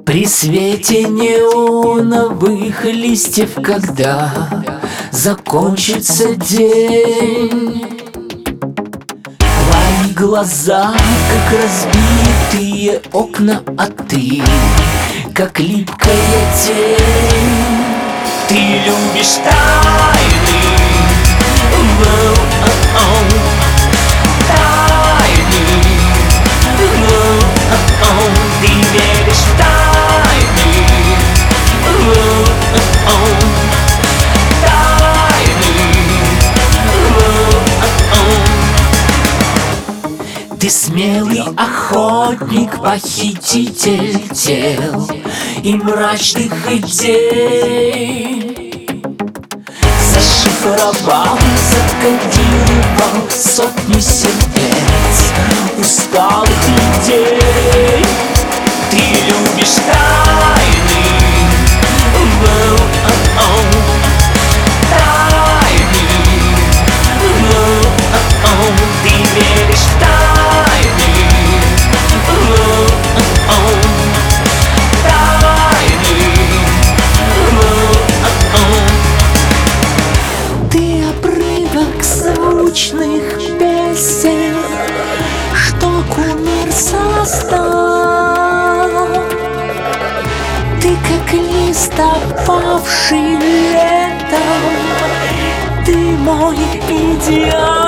При свете неоновых листьев, когда закончится день, твои глаза, как разбитые окна, а ты, как липкая тень. Ты любишь тайны, тайны, ты веришь в тайны, тайны. Ты смелый охотник, похититель тел и мрачных идей. Зашифровал, закодировал сотни сердец усталых людей. Ты любишь тайны, тайны, ты веришь в тайны, тайны. Ты обрывок звучных песен, что кумир создал. Ты как лист, опавший летом, ты мой идеал.